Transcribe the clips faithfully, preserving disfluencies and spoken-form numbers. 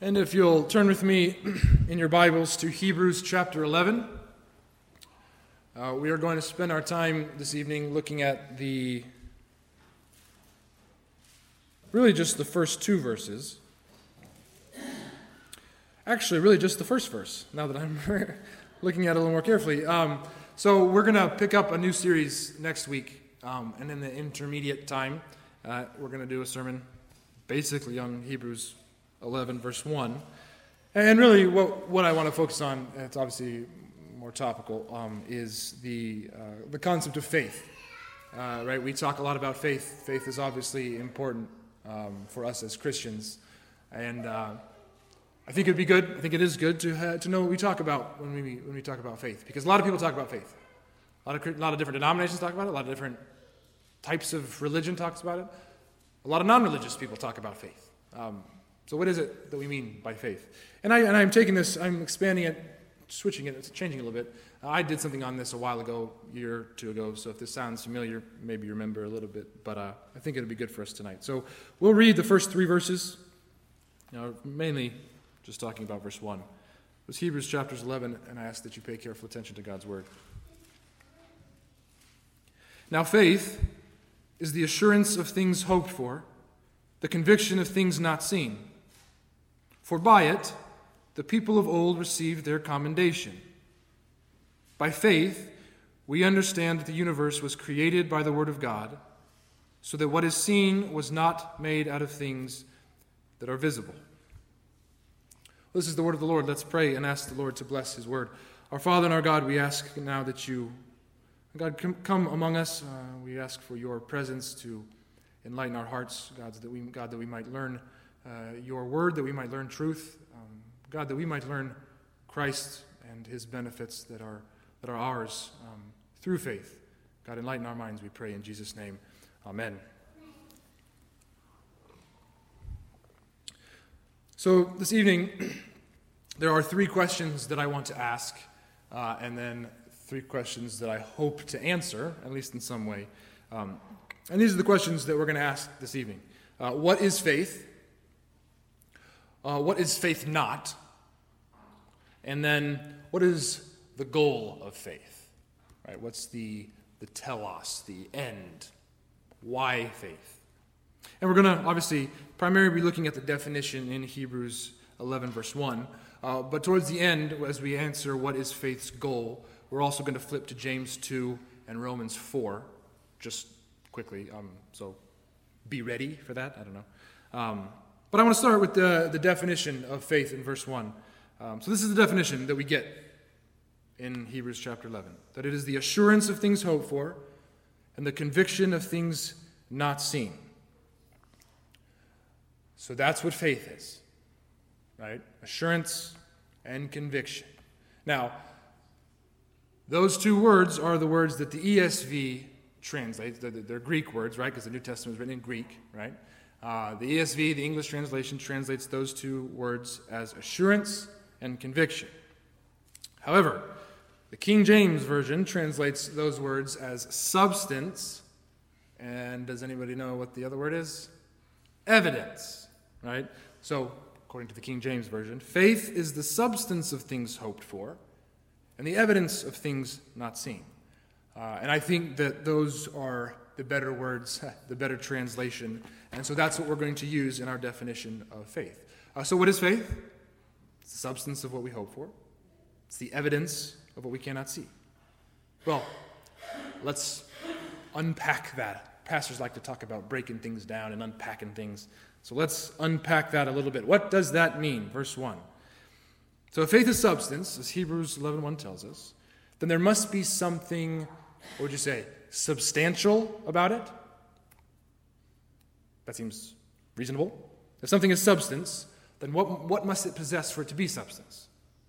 And if you'll turn with me in your Bibles to Hebrews chapter eleven, uh, we are going to spend our time this evening looking at the, really just the first two verses. Actually, really just the first verse, now that I'm looking at it a little more carefully. Um, so we're going to pick up a new series next week, um, and in the intermediate time, uh, we're going to do a sermon basically on Hebrews eleven, verse one. And really what what I want to focus on, and it's obviously more topical, um, is the uh, the concept of faith. Uh, right? We talk a lot about faith. Faith is obviously important um, for us as Christians. And uh, I think it'd be good, I think it is good to ha- to know what we talk about when we when we talk about faith. Because a lot of people talk about faith. A lot of, a lot of different denominations talk about it. A lot of different types of religion talks about it. A lot of non-religious people talk about faith. Um, So what is it that we mean by faith? And, I, and I'm taking this, I'm expanding it, switching it, it's changing it a little bit. Uh, I did something on this a while ago, a year or two ago, so if this sounds familiar, maybe you remember a little bit, but uh, I think it'll be good for us tonight. So we'll read the first three verses, you know, mainly just talking about verse one. It was Hebrews chapters eleven, and I ask that you pay careful attention to God's word. Now faith is the assurance of things hoped for, the conviction of things not seen. For by it, the people of old received their commendation. By faith, we understand that the universe was created by the word of God, so that what is seen was not made out of things that are visible. This is the word of the Lord. Let's pray and ask the Lord to bless his word. Our Father and our God, we ask now that you, God, come among us. Uh, we ask for your presence to enlighten our hearts, God, that we, God, that we might learn uh, your word, that we might learn truth, um, God, that we might learn Christ and his benefits that are that are ours um, through faith. God, enlighten our minds, we pray in Jesus' name. Amen. So this evening, there are three questions that I want to ask, uh, and then three questions that I hope to answer, at least in some way. Um, And these are the questions that we're going to ask this evening. Uh, what is faith? Uh, what is faith not? And then, what is the goal of faith? Right? What's the, the telos, the end? Why faith? And we're going to, obviously, primarily be looking at the definition in Hebrews eleven, verse one. Uh, but towards the end, as we answer what is faith's goal, we're also going to flip to James two and Romans four, just quickly, um, so be ready for that. I don't know. Um, but I want to start with the, the definition of faith in verse one. Um, so this is the definition that we get in Hebrews chapter eleven, that it is the assurance of things hoped for and the conviction of things not seen. So that's what faith is, right? Assurance and conviction. Now, those two words are the words that the E S V translate. They're, they're Greek words, right? Because the New Testament is written in Greek, right? Uh, the E S V, the English translation, translates those two words as assurance and conviction. However, the King James Version translates those words as substance, and does anybody know what the other word is? Evidence, right? So, according to the King James Version, faith is the substance of things hoped for, and the evidence of things not seen. Uh, and I think that those are the better words, the better translation. And so that's what we're going to use in our definition of faith. Uh, so what is faith? It's the substance of what we hope for. It's the evidence of what we cannot see. Well, let's unpack that. Pastors like to talk about breaking things down and unpacking things. So let's unpack that a little bit. What does that mean? Verse one. So if faith is substance, as Hebrews eleven one tells us, then there must be something, what would you say, substantial about it? That seems reasonable. If something is substance, then what, what must it possess for it to be substance?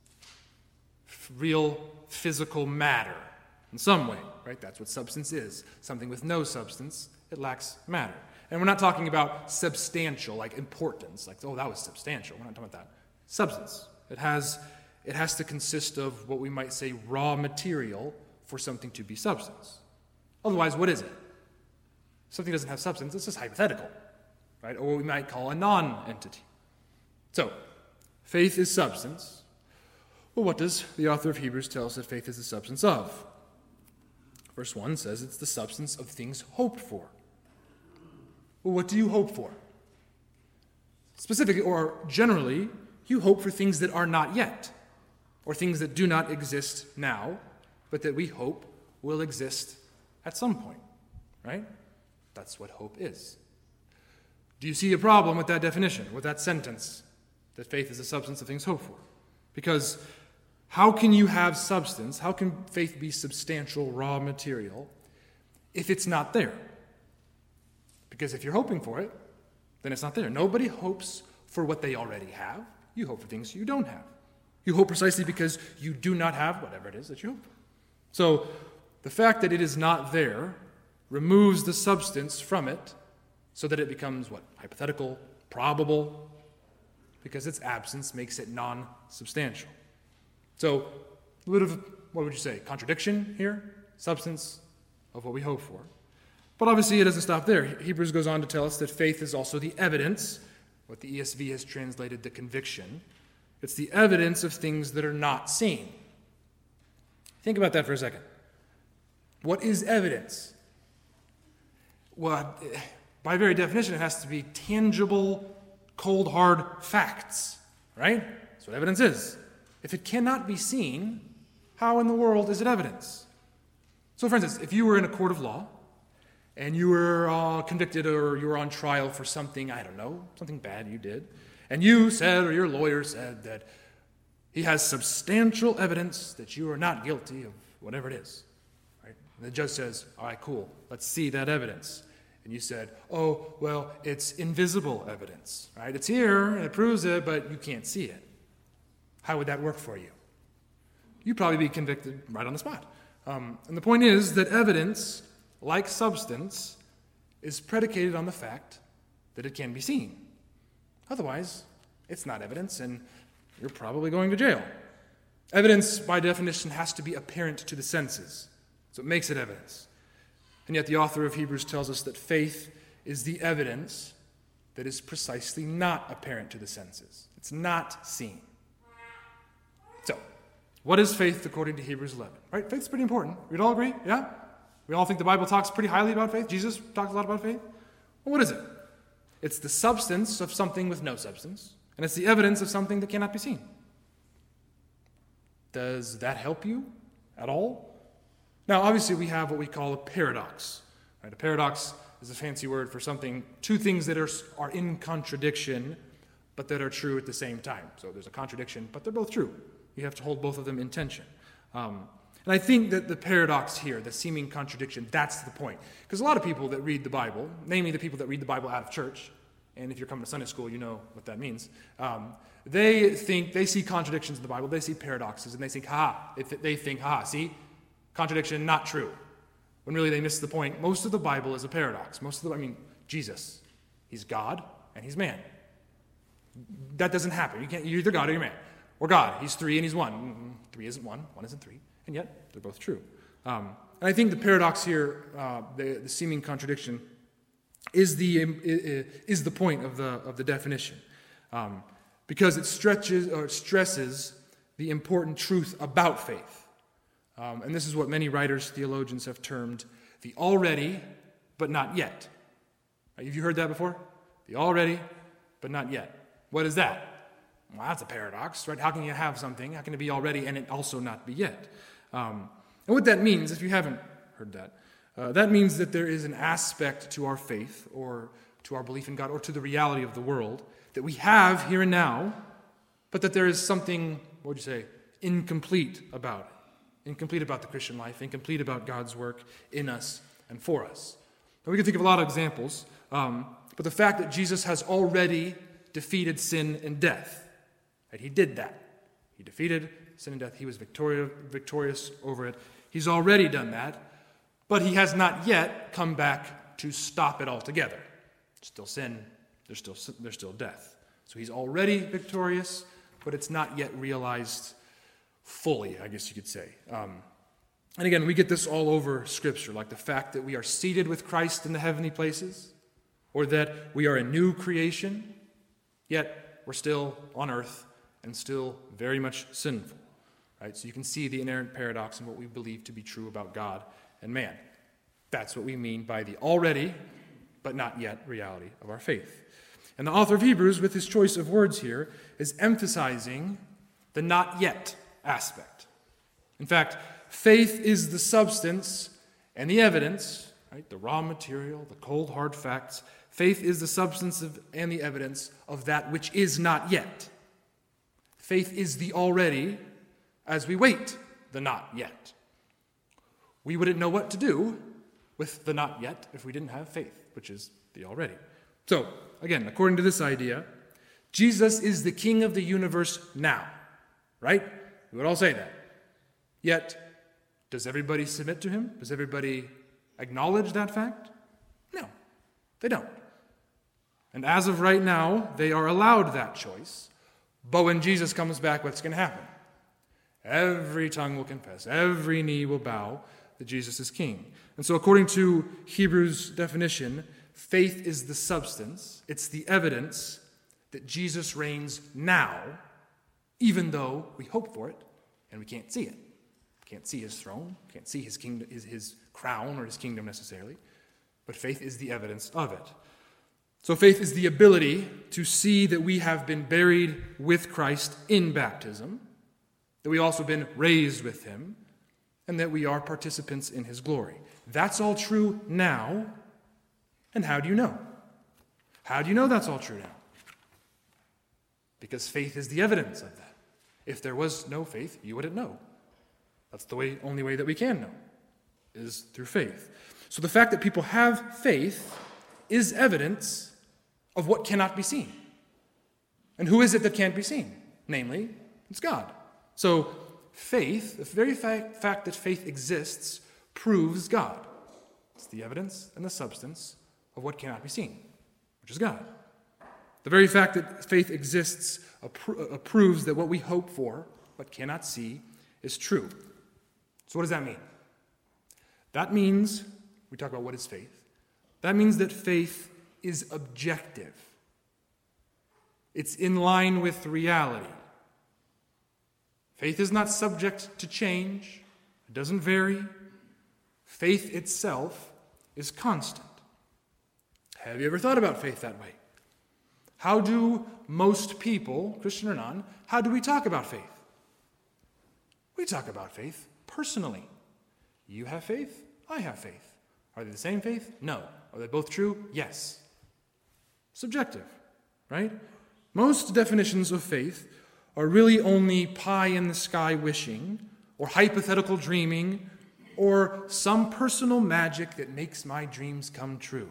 Real physical matter in some way, right? That's what substance is. Something with no substance, it lacks matter. And we're not talking about substantial, like importance, like, oh, that was substantial. We're not talking about that. Substance. It has, it has to consist of what we might say raw material for something to be substance. Otherwise, what is it? If something doesn't have substance, it's just hypothetical, right? Or what we might call a non-entity. So, Faith is substance. Well, what does the author of Hebrews tell us that faith is the substance of? Verse one says it's the substance of things hoped for. Well, what do you hope for? Specifically, or generally, you hope for things that are not yet, or things that do not exist now, but that we hope will exist at some point, right? That's what hope is. Do you see a problem with that definition, with that sentence, that faith is the substance of things hoped for? Because how can you have substance, how can faith be substantial raw material if it's not there? Because if you're hoping for it, then it's not there. Nobody hopes for what they already have. You hope for things you don't have. You hope precisely because you do not have whatever it is that you hope for. So the fact that it is not there removes the substance from it so that it becomes what? Hypothetical, probable, because its absence makes it non-substantial. So a little bit of, what would you say, contradiction here? Substance of what we hope for. But obviously it doesn't stop there. Hebrews goes on to tell us that faith is also the evidence, what the E S V has translated the conviction. It's the evidence of things that are not seen. Think about that for a second. What is evidence? Well, by very definition, it has to be tangible, cold, hard facts, right? That's what evidence is. If it cannot be seen, how in the world is it evidence? So, for instance, if you were in a court of law, and you were uh, convicted or you were on trial for something, I don't know, something bad you did, and you said, or your lawyer said, that he has substantial evidence that you are not guilty of whatever it is, right? And the judge says, all right, cool, let's see that evidence. And you said, oh, well, it's invisible evidence, right? It's here, and it proves it, but you can't see it. How would that work for you? You'd probably be convicted right on the spot. Um, and the point is that evidence, like substance, is predicated on the fact that it can be seen. Otherwise, it's not evidence, and you're probably going to jail. Evidence, by definition, has to be apparent to the senses. So it makes it evidence. And yet the author of Hebrews tells us that faith is the evidence that is precisely not apparent to the senses. It's not seen. So, what is faith according to Hebrews eleven? Right? Faith's pretty important. We'd all agree? Yeah? We all think the Bible talks pretty highly about faith. Jesus talks a lot about faith. Well, what is it? It's the substance of something with no substance, and it's the evidence of something that cannot be seen. Does that help you at all? Now, obviously, we have what we call a paradox. Right? A paradox is a fancy word for something, two things that are, are in contradiction, but that are true at the same time. So there's a contradiction, but they're both true. You have to hold both of them in tension. Um, And I think that the paradox here, the seeming contradiction, that's the point. Because a lot of people that read the Bible, namely the people that read the Bible out of church, and if you're coming to Sunday school, you know what that means, um, they think, they see contradictions in the Bible, they see paradoxes, and they think, ha, they think, ha, see, contradiction, not true. When really they miss the point. Most of the Bible is a paradox. Most of the, I mean, Jesus, he's God and he's man. That doesn't happen. You can't, you're either God or you're man. Or God, he's three and he's one. Three isn't one, one isn't three. And yet, they're both true. Um, and I think the paradox here, uh, the, the seeming contradiction, is the is the point of the of the definition, um, because it stretches or stresses the important truth about faith, um, and this is what many writers, theologians have termed the already but not yet. Right, have you heard that before? The already but not yet. What is that? Well, that's a paradox, right? How can you have something? How can it be already and it also not be yet? Um, and what that means, if you haven't heard that, uh, that means that there is an aspect to our faith or to our belief in God or to the reality of the world that we have here and now, but that there is something, what would you say, incomplete about it. Incomplete about the Christian life, incomplete about God's work in us and for us. Now, we can think of a lot of examples, um, but the fact that Jesus has already defeated sin and death, right? He did that. He defeated sin and death. He was victorious, victorious over it. He's already done that, but he has not yet come back to stop it altogether. Still sin, there's still there's still death. So he's already victorious, but it's not yet realized fully, I guess you could say. Um, and again, we get this all over Scripture, like the fact that we are seated with Christ in the heavenly places, or that we are a new creation, yet we're still on earth and still very much sinful. Right? So you can see the inherent paradox in what we believe to be true about God and man. That's what we mean by the already, but not yet reality of our faith. And the author of Hebrews, with his choice of words here, is emphasizing the not yet aspect. In fact, faith is the substance and the evidence, right? The raw material, the cold, hard facts. Faith is the substance of, and the evidence of that which is not yet. Faith is the already as we wait the not yet. We wouldn't know what to do with the not yet if we didn't have faith, which is the already. So, again, according to this idea, Jesus is the king of the universe now, right? We would all say that. Yet, does everybody submit to him? Does everybody acknowledge that fact? No, they don't. And as of right now, they are allowed that choice. But when Jesus comes back, what's going to happen? Every tongue will confess, every knee will bow that Jesus is king. And so according to Hebrews' definition, faith is the substance, it's the evidence that Jesus reigns now, even though we hope for it and we can't see it. We can't see his throne, can't see his kingdom, his, his crown or his kingdom necessarily, but faith is the evidence of it. So faith is the ability to see that we have been buried with Christ in baptism, that we've also been raised with him, and that we are participants in his glory. That's all true now. And how do you know? How do you know that's all true now? Because faith is the evidence of that. If there was no faith, you wouldn't know. That's the way, only way that we can know, is through faith. So the fact that people have faith is evidence of what cannot be seen. And who is it that can't be seen? Namely, it's God. So faith, the very fact, fact that faith exists, proves God. It's the evidence and the substance of what cannot be seen, which is God. The very fact that faith exists appro- proves that what we hope for, but cannot see, is true. So what does that mean? That means, we talk about what is faith, that means that faith is objective. It's in line with reality. Faith is not subject to change. It doesn't vary. Faith itself is constant. Have you ever thought about faith that way? How do most people, Christian or non, how do we talk about faith? We talk about faith personally. You have faith, I have faith. Are they the same faith? No. Are they both true? Yes. Subjective, right? Most definitions of faith are really only pie in the sky wishing, or hypothetical dreaming, or some personal magic that makes my dreams come true.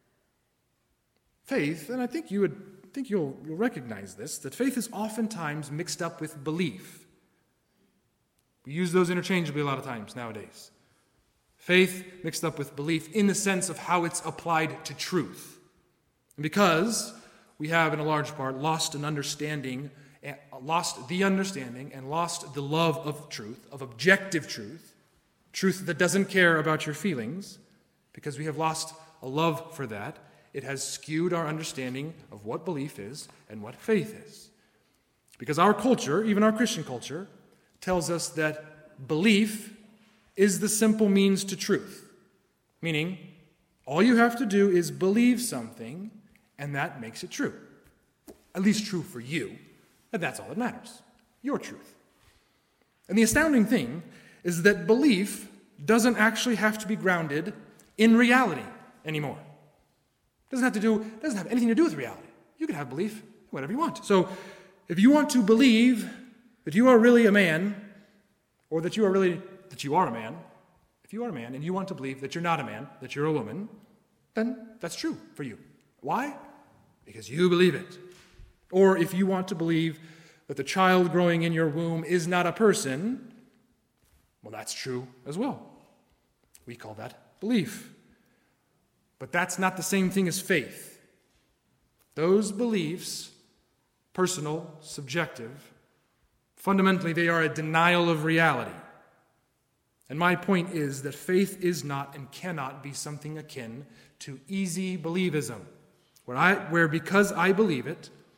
Faith, and I think you would think you'll, you'll recognize this, that faith is oftentimes mixed up with belief. We use those interchangeably a lot of times nowadays. Faith mixed up with belief in the sense of how it's applied to truth. And because we have, in a large part, lost an understanding, lost the understanding and lost the love of truth, of objective truth, truth that doesn't care about your feelings, because we have lost a love for that, it has skewed our understanding of what belief is and what faith is. Because our culture, even our Christian culture, tells us that belief is the simple means to truth. Meaning, all you have to do is believe something, and that makes it true. At least true for you. And that's all that matters. Your truth. And the astounding thing is that belief doesn't actually have to be grounded in reality anymore. It doesn't have to do, doesn't have anything to do with reality. You can have belief whatever you want. So if you want to believe that you are really a man, or that you are really that you are a man, if you are a man and you want to believe that you're not a man, that you're a woman, then that's true for you. Why? Because you believe it. Or if you want to believe that the child growing in your womb is not a person, well, that's true as well. We call that belief. But that's not the same thing as faith. Those beliefs, personal, subjective, fundamentally they are a denial of reality. And my point is that faith is not and cannot be something akin to easy believism, where I, where because I believe it,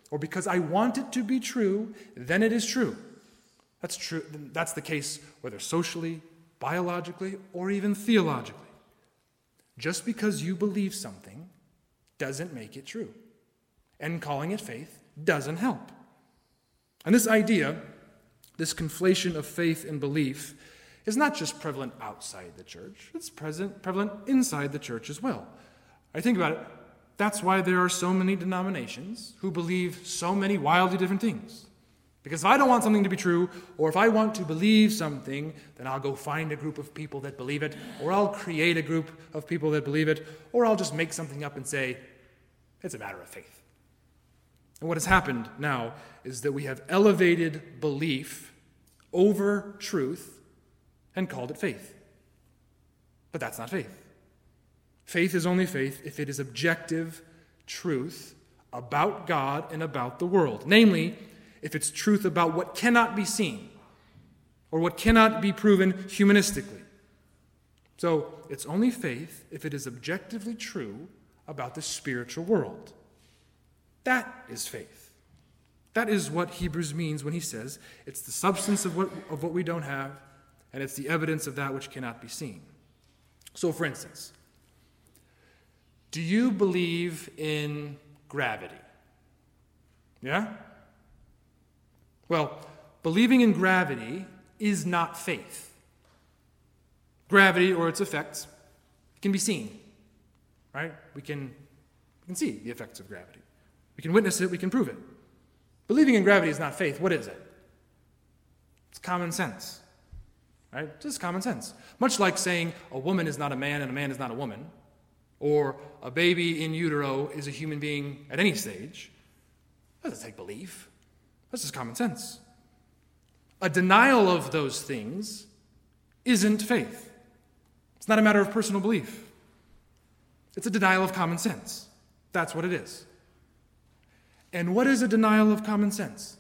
or because I want it to be true, then it is true. That's true. That's the case whether socially, biologically, or even theologically. Just because you believe something doesn't make it true. And calling it faith doesn't help. And this idea, this conflation of faith and belief, is not just prevalent outside the church. It's present, prevalent inside the church as well. I think about it. That's why there are so many denominations who believe so many wildly different things. Because if I don't want something to be true, or if I want to believe something, then I'll go find a group of people that believe it, or I'll create a group of people that believe it, or I'll just make something up and say, it's a matter of faith. And what has happened now is that we have elevated belief over truth and called it faith. But that's not faith. Faith is only faith if it is objective truth about God and about the world. Namely, if it's truth about what cannot be seen or what cannot be proven humanistically. So it's only faith if it is objectively true about the spiritual world. That is faith. That is what Hebrews means when he says it's the substance of what, of what we don't have, and it's the evidence of that which cannot be seen. So, for instance, do you believe in gravity? Yeah? Well, believing in gravity is not faith. Gravity or its effects can be seen, right? We can, we can see the effects of gravity. We can witness it, we can prove it. Believing in gravity is not faith. What is it? It's common sense, right? Just common sense. Much like saying a woman is not a man and a man is not a woman, or a baby in utero is a human being at any stage. That doesn't take belief. That's just common sense. A denial of those things isn't faith. It's not a matter of personal belief. It's a denial of common sense. That's what it is. And what is a denial of common sense?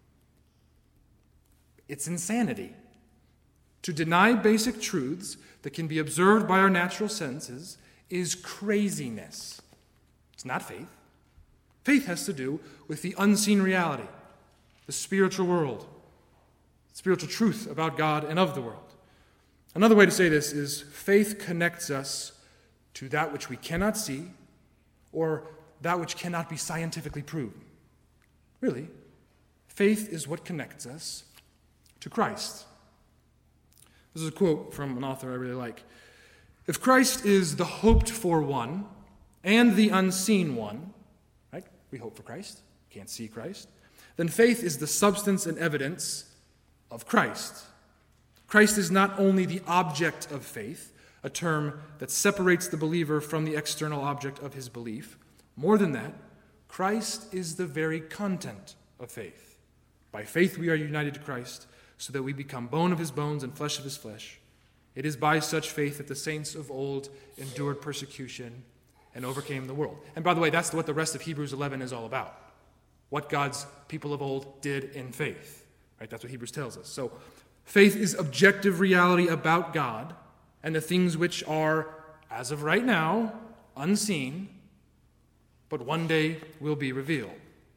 It's insanity. To deny basic truths that can be observed by our natural senses is craziness. It's not faith. Faith has to do with the unseen reality, the spiritual world, spiritual truth about God and of the world. Another way to say this is faith connects us to that which we cannot see or that which cannot be scientifically proved. Really, faith is what connects us to Christ. This is a quote from an author I really like. If Christ is the hoped-for one and the unseen one, right? We hope for Christ, can't see Christ. Then faith is the substance and evidence of Christ. Christ is not only the object of faith, a term that separates the believer from the external object of his belief. More than that, Christ is the very content of faith. By faith we are united to Christ, so that we become bone of his bones and flesh of his flesh. It is by such faith that the saints of old endured persecution and overcame the world. And by the way, that's what the rest of Hebrews eleven is all about. What God's people of old did in faith. Right? That's what Hebrews tells us. So faith is objective reality about God and the things which are, as of right now, unseen, but one day will be revealed.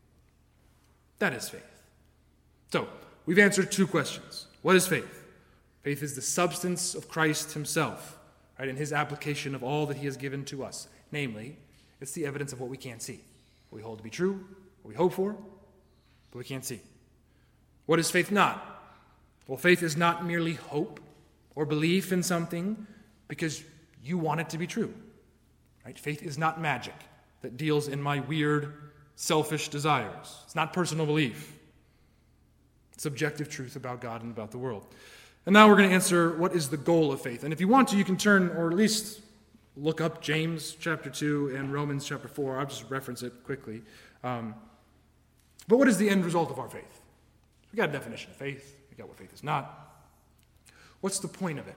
That is faith. So, we've answered two questions. What is faith? Faith is the substance of Christ himself, right, in his application of all that he has given to us. Namely, it's the evidence of what we can't see. What we hold to be true, what we hope for, but we can't see. What is faith not? Well, faith is not merely hope or belief in something because you want it to be true. Right? Faith is not magic that deals in my weird, selfish desires. It's not personal belief. It's objective truth about God and about the world. And now we're going to answer what is the goal of faith. And if you want to, you can turn, or at least look up James chapter two and Romans chapter four. I'll just reference it quickly. Um, but what is the end result of our faith? We got a definition of faith. We got what faith is not. What's the point of it?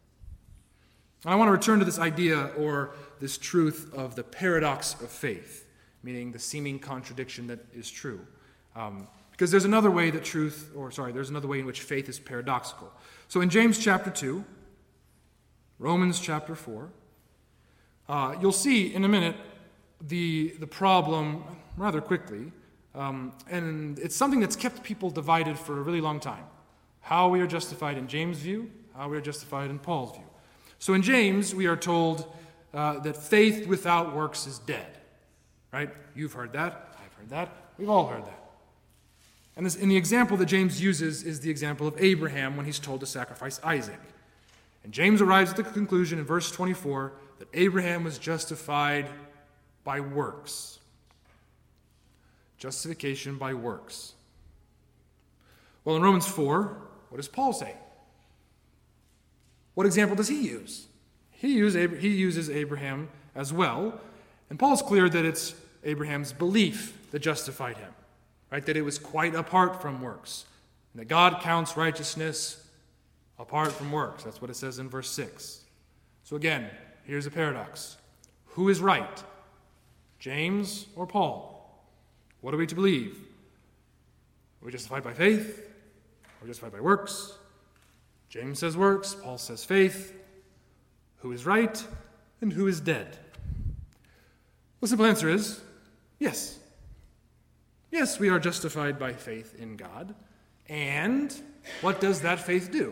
And I want to return to this idea or this truth of the paradox of faith, meaning the seeming contradiction that is true. Um, because there's another way that truth, or sorry, there's another way in which faith is paradoxical. So in James chapter two, Romans chapter four, uh, you'll see in a minute the, the problem rather quickly Um, and it's something that's kept people divided for a really long time. How we are justified in James' view, how we are justified in Paul's view. So in James, we are told uh, that faith without works is dead. Right? You've heard that. I've heard that. We've all heard that. And this, and the example that James uses is the example of Abraham when he's told to sacrifice Isaac. And James arrives at the conclusion in verse twenty-four that Abraham was justified by works. Justification by works. Well, in Romans four, what does Paul say? What example does he use? He, use, he uses Abraham as well. And Paul's clear that it's Abraham's belief that justified him. Right? That it was quite apart from works. And that God counts righteousness apart from works. That's what it says in verse six. So again, here's a paradox. Who is right? James or Paul? What are we to believe? Are we justified by faith? Are we justified by works? James says works, Paul says faith. Who is right and who is dead? The simple answer is yes. Yes, we are justified by faith in God. And what does that faith do?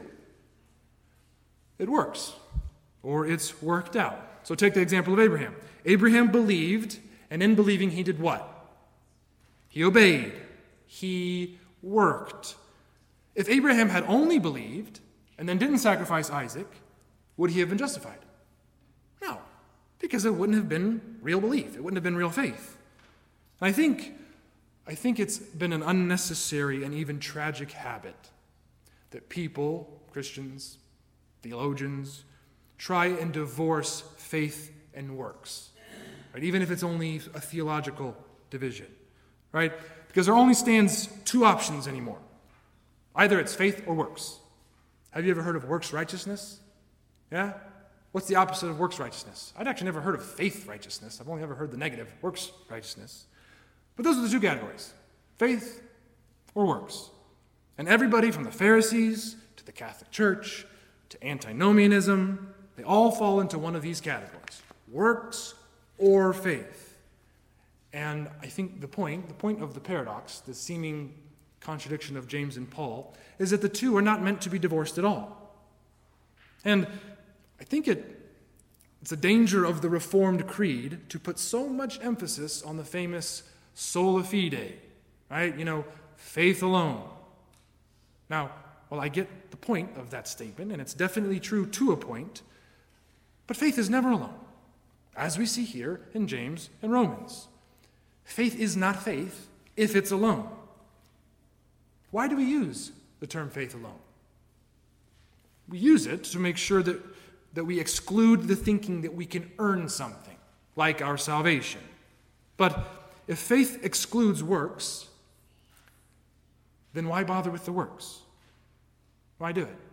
It works, or it's worked out. So take the example of Abraham. Abraham believed, and in believing he did what? He obeyed. He worked. If Abraham had only believed and then didn't sacrifice Isaac, would he have been justified? No, because it wouldn't have been real belief. It wouldn't have been real faith. And I think, I think it's been an unnecessary and even tragic habit that people, Christians, theologians, try and divorce faith and works, right? Even if it's only a theological division, right? Because there only stands two options anymore. Either it's faith or works. Have you ever heard of works righteousness? Yeah? What's the opposite of works righteousness? I'd actually never heard of faith righteousness. I've only ever heard the negative, works righteousness. But those are the two categories, faith or works. And everybody from the Pharisees to the Catholic Church to antinomianism, they all fall into one of these categories, works or faith. And I think the point, the point of the paradox, the seeming contradiction of James and Paul, is that the two are not meant to be divorced at all. And I think it, it's a danger of the Reformed creed to put so much emphasis on the famous sola fide, right? You know, faith alone. Now, well, I get the point of that statement, and it's definitely true to a point, but faith is never alone, as we see here in James and Romans. Faith is not faith if it's alone. Why do we use the term faith alone? We use it to make sure that, that we exclude the thinking that we can earn something, like our salvation. But if faith excludes works, then why bother with the works? Why do it?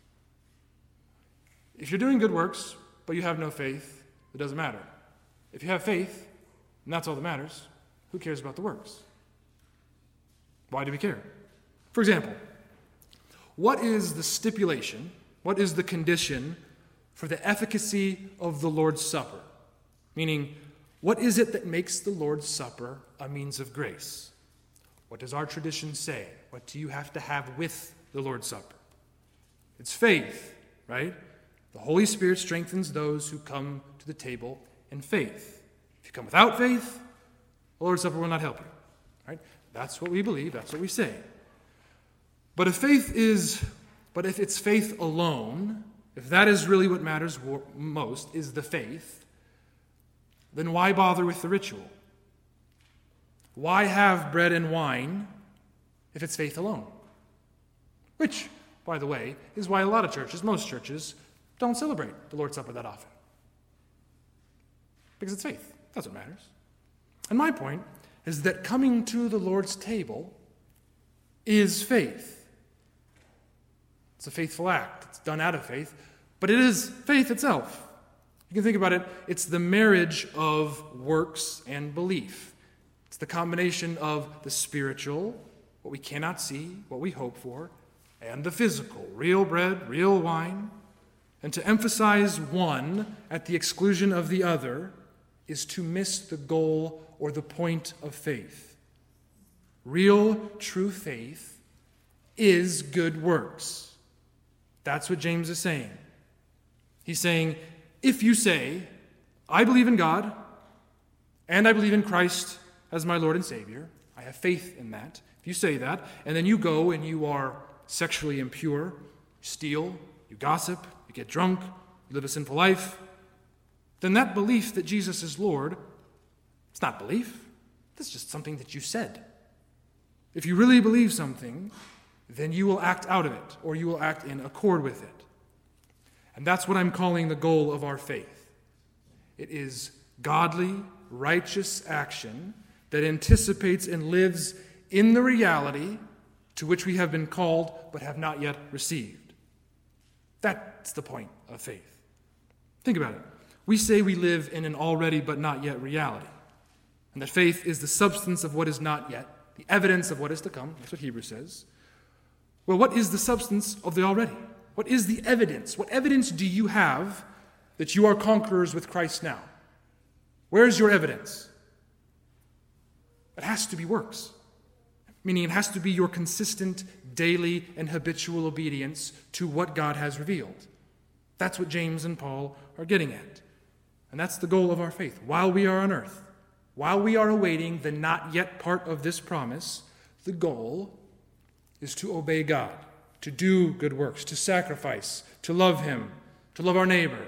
If you're doing good works, but you have no faith, it doesn't matter. If you have faith, and that's all that matters, who cares about the works? Why do we care? For example, what is the stipulation, what is the condition for the efficacy of the Lord's Supper? Meaning, what is it that makes the Lord's Supper a means of grace? What does our tradition say? What do you have to have with the Lord's Supper? It's faith, right? The Holy Spirit strengthens those who come to the table in faith. If you come without faith, the Lord's Supper will not help you, right? That's what we believe, that's what we say. But if faith is, but if it's faith alone, if that is really what matters most, is the faith, then why bother with the ritual? Why have bread and wine if it's faith alone? Which, by the way, is why a lot of churches, most churches, don't celebrate the Lord's Supper that often. Because it's faith. That's what matters. And my point is that coming to the Lord's table is faith. It's a faithful act. It's done out of faith, but it is faith itself. You can think about it. It's the marriage of works and belief. It's the combination of the spiritual, what we cannot see, what we hope for, and the physical, real bread, real wine. And to emphasize one at the exclusion of the other is to miss the goal or the point of faith. Real, true faith is good works. That's what James is saying. He's saying, if you say, I believe in God, and I believe in Christ as my Lord and Savior, I have faith in that. If you say that, and then you go and you are sexually impure, you steal, you gossip, you get drunk, you live a sinful life, then that belief that Jesus is Lord, it's not belief. That's just something that you said. If you really believe something, then you will act out of it, or you will act in accord with it. And that's what I'm calling the goal of our faith. It is godly, righteous action that anticipates and lives in the reality to which we have been called but have not yet received. That's the point of faith. Think about it. We say we live in an already but not yet reality, and that faith is the substance of what is not yet, the evidence of what is to come. That's what Hebrews says. Well, what is the substance of the already? What is the evidence? What evidence do you have that you are conquerors with Christ now? Where is your evidence? It has to be works, meaning it has to be your consistent, daily, and habitual obedience to what God has revealed. That's what James and Paul are getting at. And that's the goal of our faith. While we are on earth, while we are awaiting the not yet part of this promise, the goal is to obey God, to do good works, to sacrifice, to love Him, to love our neighbor.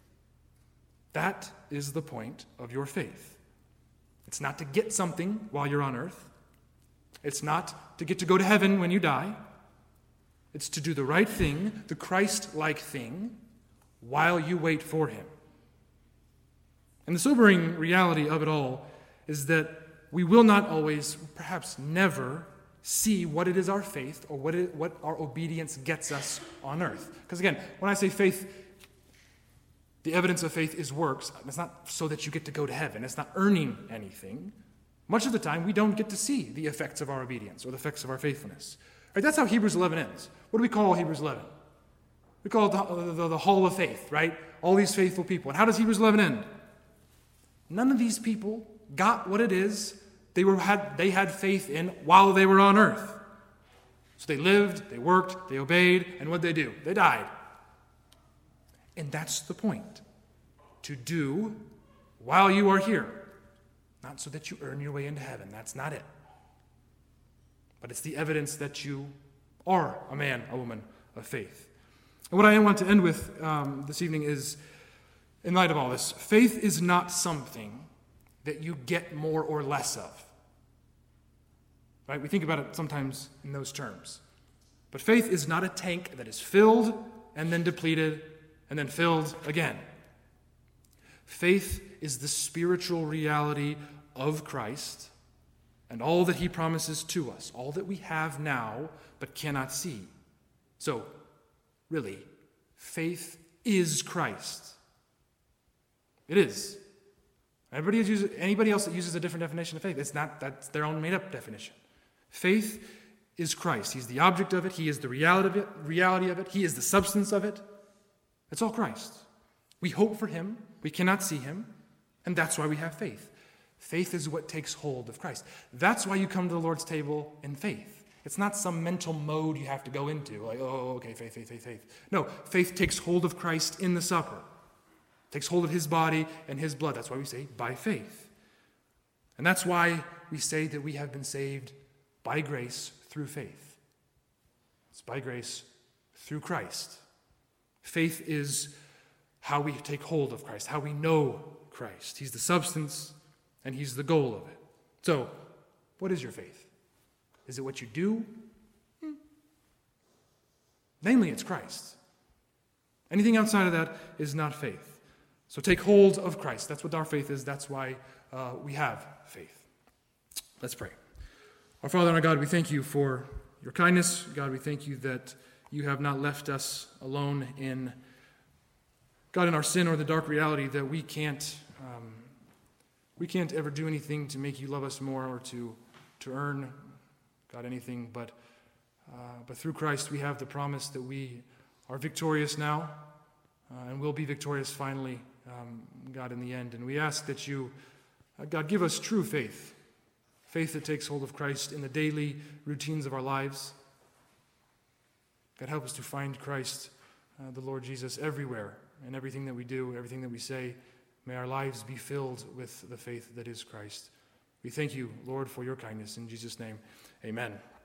That is the point of your faith. It's not to get something while you're on earth. It's not to get to go to heaven when you die. It's to do the right thing, the Christ-like thing, while you wait for Him. And the sobering reality of it all is that we will not always, perhaps never, see what it is our faith or what, it, what our obedience gets us on earth. Because again, when I say faith, the evidence of faith is works. It's not so that you get to go to heaven. It's not earning anything. Much of the time, we don't get to see the effects of our obedience or the effects of our faithfulness. Right? That's how Hebrews eleven ends. What do we call Hebrews eleven? We call it the, the, the hall of faith, right? All these faithful people. And how does Hebrews eleven end? None of these people got what it is they were had they had faith in while they were on earth. So they lived, they worked, they obeyed, and what did they do? They died. And that's the point. To do while you are here. Not so that you earn your way into heaven. That's not it. But it's the evidence that you are a man, a woman of faith. And what I want to end with um, this evening is, in light of all this, faith is not something that you get more or less of. Right? We think about it sometimes in those terms. But faith is not a tank that is filled and then depleted and then filled again. Faith is the spiritual reality of Christ and all that He promises to us, all that we have now but cannot see. So, really, faith is Christ. It is. Everybody uses, anybody else that uses a different definition of faith, it's not, that's their own made-up definition. Faith is Christ. He's the object of it. He is the reality of it. Reality of it. He is the substance of it. It's all Christ. We hope for Him. We cannot see Him. And that's why we have faith. Faith is what takes hold of Christ. That's why you come to the Lord's table in faith. It's not some mental mode you have to go into, like, oh, okay, faith, faith, faith, faith. No, faith takes hold of Christ in the supper. Takes hold of His body and His blood. That's why we say, by faith. And that's why we say that we have been saved by grace through faith. It's by grace through Christ. Faith is how we take hold of Christ, how we know Christ. He's the substance and He's the goal of it. So, what is your faith? Is it what you do? Hmm. Namely, it's Christ. Anything outside of that is not faith. So take hold of Christ. That's what our faith is. That's why uh, we have faith. Let's pray. Our Father and our God, we thank You for Your kindness. God, we thank You that You have not left us alone in, God, in our sin or the dark reality that we can't, um, we can't ever do anything to make You love us more or to, to earn, God, anything. But, uh, but through Christ, we have the promise that we are victorious now uh, and will be victorious finally, um, God, in the end. And we ask that You, uh, God, give us true faith. faith that takes hold of Christ in the daily routines of our lives. God, help us to find Christ, uh, the Lord Jesus, everywhere, in everything that we do, everything that we say. May our lives be filled with the faith that is Christ. We thank you, Lord, for your kindness. In Jesus' name, amen.